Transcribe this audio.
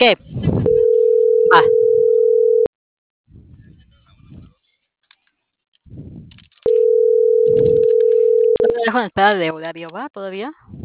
¿Qué? Va. No te dejo en espera de Horario, ¿va? ¿Todavía?